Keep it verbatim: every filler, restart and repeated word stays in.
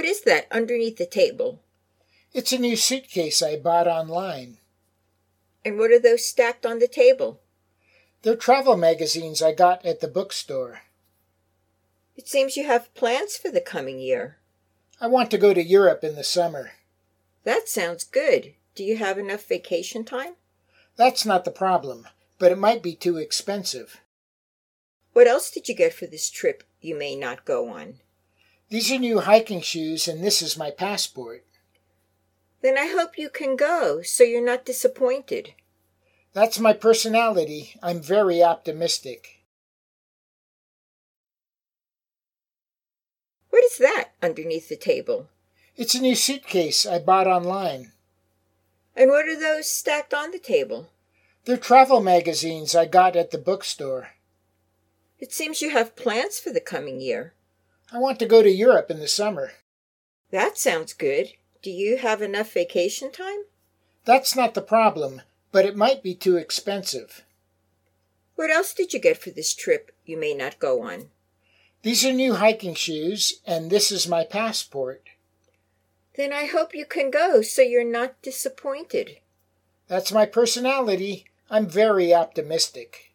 What is that underneath the table? It's a new suitcase I bought online. And what are those stacked on the table? They're travel magazines I got at the bookstore. It seems you have plans for the coming year. I want to go to Europe in the summer. That sounds good. Do you have enough vacation time? That's not the problem, but it might be too expensive. What else did you get for this trip you may not go on? These are new hiking shoes, and this is my passport. Then I hope you can go, so you're not disappointed. That's my personality. I'm very optimistic. What is that underneath the table? It's a new suitcase I bought online. And what are those stacked on the table? They're travel magazines I got at the bookstore. It seems you have plans for the coming year. I want to go to Europe in the summer. That sounds good. Do you have enough vacation time? That's not the problem, but it might be too expensive. What else did you get for this trip you may not go on? These are new hiking shoes, and this is my passport. Then I hope you can go, so you're not disappointed. That's my personality. I'm very optimistic.